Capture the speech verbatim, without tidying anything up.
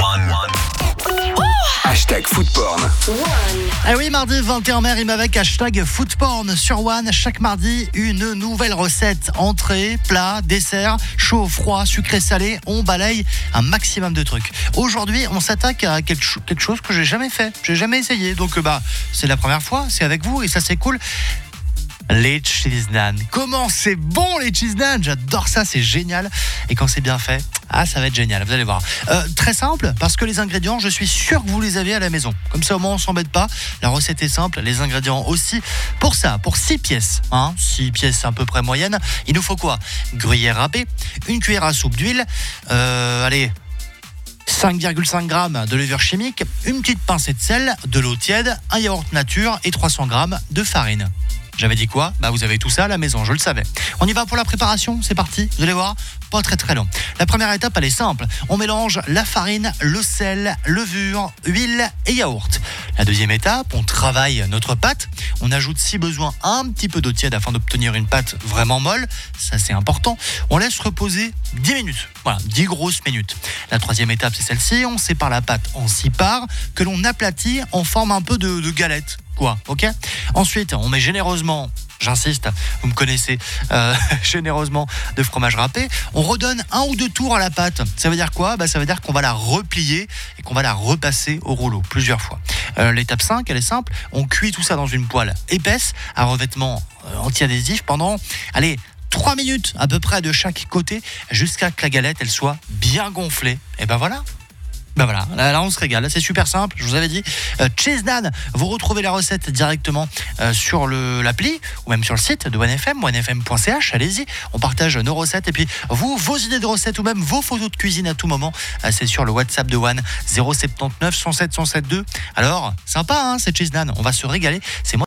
Hashtag foodporn. Ah oui, mardi vingt et un mai rime avec hashtag foodporn sur One. Chaque mardi, une nouvelle recette. Entrée, plat, dessert, chaud, froid, sucré, salé. On balaye un maximum de trucs. Aujourd'hui, on s'attaque à quelque, cho- quelque chose que j'ai jamais fait. J'ai jamais essayé. Donc, euh, bah, c'est la première fois. C'est avec vous et ça, c'est cool. Les cheese naan. Comment c'est bon les cheese naan. J'adore ça, c'est génial. Et quand c'est bien fait, ah ça va être génial, vous allez voir. Euh, très simple, parce que les ingrédients, je suis sûr que vous les avez à la maison. Comme ça au moins on s'embête pas. La recette est simple, les ingrédients aussi. Pour ça, pour six pièces, hein, six pièces à peu près moyennes, il nous faut quoi? Gruyère râpée, une cuillère à soupe d'huile, euh, allez... cinq virgule cinq grammes de levure chimique, une petite pincée de sel, de l'eau tiède, un yaourt nature et trois cents grammes de farine. J'avais dit quoi? Bah vous avez tout ça à la maison, je le savais. On y va pour la préparation, c'est parti. Vous allez voir, pas très très long. La première étape, elle est simple. On mélange la farine, le sel, levure, huile et yaourt. La deuxième étape, on travaille notre pâte. On ajoute si besoin un petit peu d'eau tiède afin d'obtenir une pâte vraiment molle. Ça c'est important. On laisse reposer dix minutes. Voilà, dix grosses minutes. La troisième étape, c'est celle-ci. On sépare la pâte en six parts que l'on aplatit en forme un peu de, de galette. Quoi, ok? Ensuite, on met généreusement, j'insiste, vous me connaissez, euh, généreusement de fromage râpé. On redonne un ou deux tours à la pâte. Ça veut dire quoi? Bah, ça veut dire qu'on va la replier et qu'on va la repasser au rouleau plusieurs fois. Euh, l'étape cinq, elle est simple. On cuit tout ça dans une poêle épaisse à revêtement euh, anti-adhésif pendant, allez, trois minutes à peu près de chaque côté jusqu'à que la galette elle soit bien gonflée. Et ben voilà. Ben voilà, là, là on se régale, c'est super simple, je vous avais dit. Euh, cheese naan, vous retrouvez la recette directement euh, sur le, l'appli ou même sur le site de one f m, one f m point c h, allez-y, on partage nos recettes et puis vous, vos idées de recettes ou même vos photos de cuisine à tout moment, euh, c'est sur le WhatsApp de One, zéro sept neuf cent sept cent sept deux. Alors, sympa hein, cette cheese naan, on va se régaler, c'est moi